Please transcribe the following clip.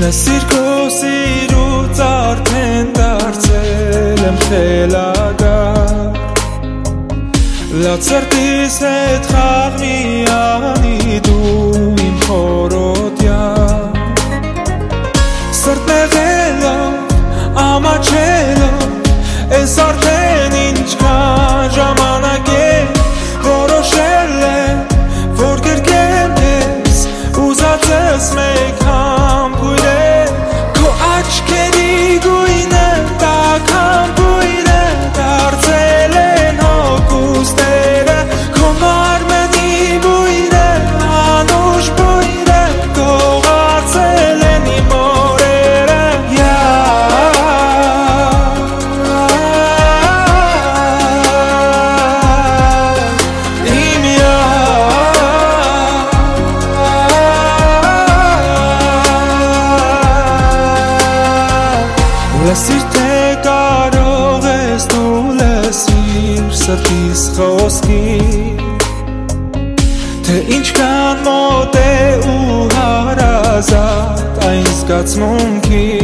Լսիր քո սիրուց արդեն դարձել եմ խելագար Լացրտիս հետ խաղ մի անի դու իմ խորոտյա Սրտնեղելով, ամաչելով Ես արդեն ինչքան ժամանակ է Որոշել եմ, որ գրկեմ ես Ուզածս մեկ համբույր է Քո աչքերի գույնը տաքան բույր է Դարձել են հոգուստերը Քո մարմնի բույրը անուշ բույր է Գողացել են իմ օրերը Լսիր թե կարող ես դու լսիր սրտիս խոսքի Թե ինչքան մոտ է ու հարազատ այն զգացմունքի